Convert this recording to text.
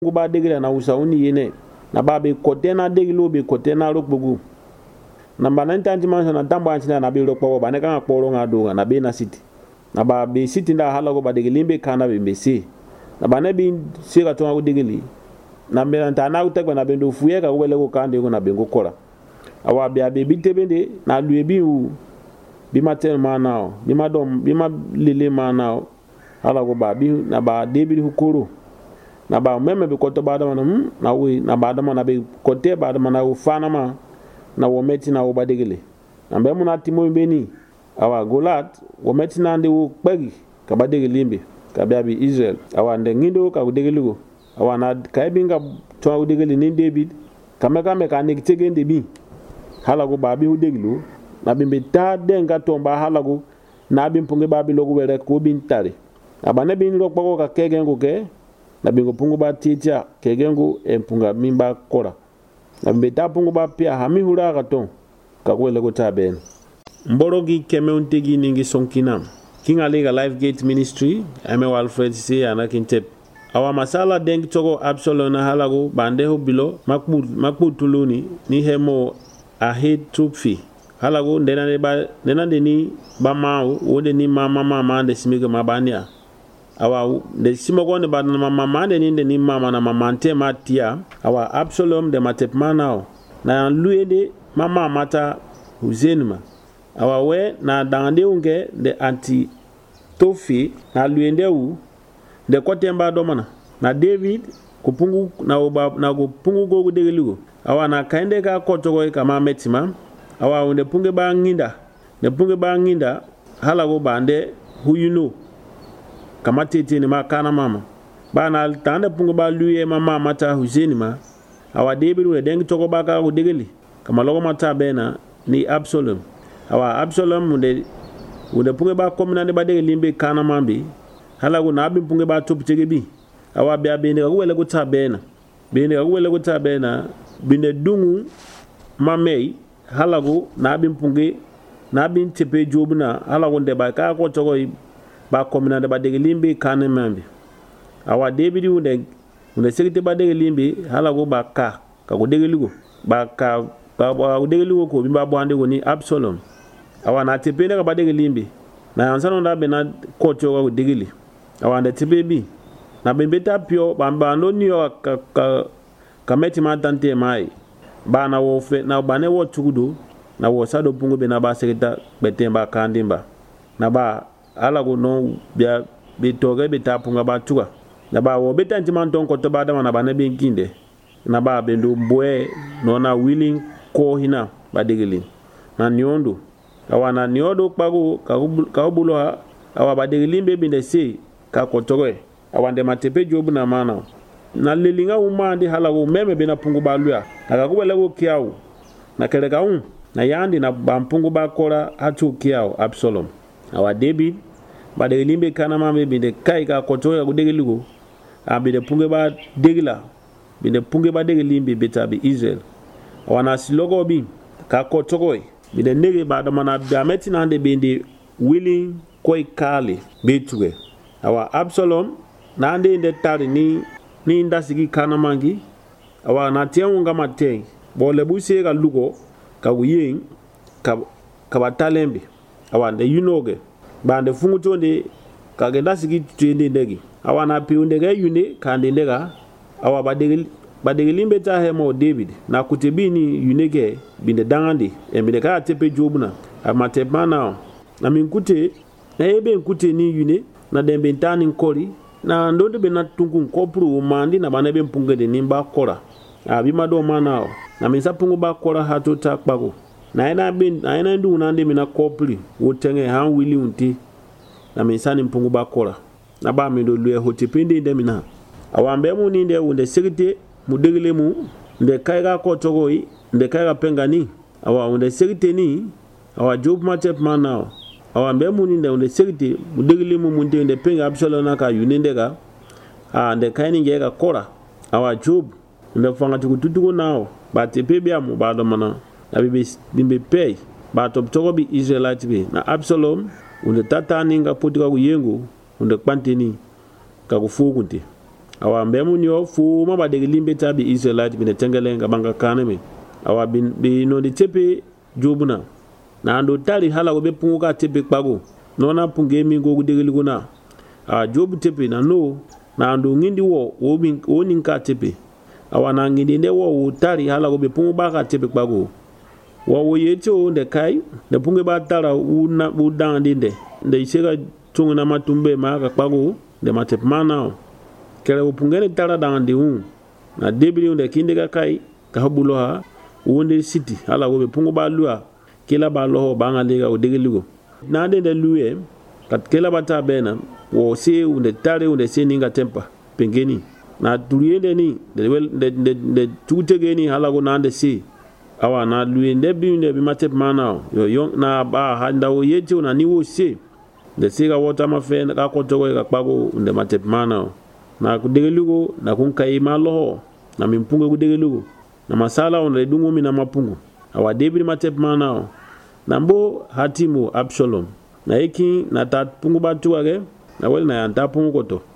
ba degila na usauni yene na ba be kotena degilo be kotena rokbugu na banan tanti man na tamba antina na be rokpo ba ne kan kporo nga do na be na city na ba be city nda halago ba degilimbe kana be se na bana be sira to ngo degili na be na na utekwa na be ndo fuye ka wele ko kande ko na be ngo kora awa be be bitebende na luye bi u bi matel manao bi madom bi ma lele manao halago ba bi na ba debi hukuru na ba meme be koto ba da na we na ba da na be kote ba da na ufana ma na wometi na obadegele na be mu na timo beni awa golat wometi na nde wo kpegi ka badegele mbe ka bi Israel awa nde ngindo ka udegele awa na ka binga to udegele ni David kameka mekanik tegende bi halago ba bi udegelo na bimbe ta denga tomba halago na bi mpunge ba bi logo were ko bin tare abane bin lokpo ka kegengo ke na bingo pungu ba titia kegengo empunga mimba kora na beta pungu ba pia hami hura gaton ka kwele ko taben mborogi keme untegi ningi sonkina kinga lega life gate ministry ame Alfred C anakintep awa masala deng togo Absalom na halago bande ho bilo makbu tuluni ni hemo ahid tupfi halago ndena ni ba mau wode ni mama de simige mabania awa de simogo ne ba na mama de ni mama na mamante matia awa Absalom de matepmanao na luede mama mata Huzenma awa we na dangande unge de anti tofi na luende u de kotemba domana na David kupungu na oba na kupungu gogo degeligo awa na kaende ka kotogo kama metima awa unde punge ba nginda halago bande who you know kama tete ni makana mama bana tande pungu ba luye mama mata Huzenma awa David we dengi toko baka ko degeli kama logo mata bena ni Absalom awa Absalom munde punge ba komina ne ba degeli mbe kana mambi halago na bi punge ba top tegebi awa bia bene ko wele ko tabena bine dungu mamei halago na bi punge na bi tepe jobuna halago nde ba ka ko toko ba komina de ba degeli mbe kana mambi awa David unde sekite ba degeli mbe halago ba ka ko degeligo ba ka ba degeligo ko bimba bwande ko ni Absalom awa na tepe ne ba degeli mbe na yansano da be na ko toko degeli awa nde tepe bi na bembeta pio bamba no niyo kameti matante mai bana wo fe na bane wo tugudo na wo sado pungu be na ba sekita betemba kandimba na ba alago no bia bitoge betapunga ba tuga na ba wo betanti manton ko to ba da na bane benkinde na ba bendo mboe no na willing ko hina ba degeli na nyondo awa na nyodo kpago ka bulo awa ba degeli be binde se ka kotoge awande matepe jobu na mana na lelinga umandi halago meme bina pungu baluya nakakubele go kiao na keleka na yandi na bampungu bakora hatu kiao Absalom awa David bade limbe kana mame binde kai ka kotoya gudegeligo abide punge ba degila binde punge ba degelimbe betabi Israel awana silogo bi ka kotogoi bide nege ba da mana biameti na ande binde willing koi kali betuge awa Absalom na ande inde tari ni ndasigi kana mangi awa na tianunga mateng bole buse ga lugo ka uyin ka batalembe awa nde yunoge bande fungutonde ka ndasigi twende ndegi awa na piunde ga yune kande ndega awa badegelimbe ta hemo David na kutebini yunege binde dangandi embide ka tepe jobuna amatepana na minkute na ebe nkute ni yune na dembe ntani nkori na ndodo be na tungu nkopru mandi na bana be mpunge de nimba kora abima do manao na misa pungu ba kora hatu takpago na ina ndu nande mina kopli wotenge han wili unti na misa ni mpungu ba kora na ba mi do lue hotipinde de mina awambe mu ni de unde sekite mudegele mu nde kaiga ko togoi nde kaiga pengani awa unde sekite ni awa job matep manao awambe mu ni de unde sekite mudegele mu munde nde penga Absalom na ka yunendega nde kaini ngega kora awa job nde fanga tukutuko nao ba tepe bia mu ba do mana na bimbe pay ba top togo bi Israelite be na Absalom unde tata ninga potika ku yengo unde kwanteni ka kufukunte awa mbemu nyo fu ma ba de limbe tabi Israelite bi ne tengale nga banga kaneme awa bi no di tepe jobuna na ando tari hala go be pungu ka tepe kpago nona punge mi go de liguna a jobu tepe na no na ando ngindi wo ninka tepe awa na ngindi nde wo tari hala go be pungu ba ka tepe kpago wo yecho de kai de punge ba tara u dande de isega tungu na matumbe ma ka kpago de matep mana kere wo pungene tara dande na debili de kinde ka kai ka habulo ha wonde city hala go be pungu ba lua kila ba loho ba ngalega o degeligo na de luye kat kila bata bena wo se unde tare unde se ninga tempa pengeni na turiende ni de tutegeni hala go na de se awa na luye nde bi matep mana yo yon na ba handa o yeje na ni wo se de se ga wota ma fe ka ko to ga kpago unde matep mana na ku degeligo na kun kai ma loho na mimpunga ku degeligo na masala on dungu mi na mapungu awa debri matep mana nambo hatimu Absalom na eki na ta pungu batu wage na wele na yanta pungu koto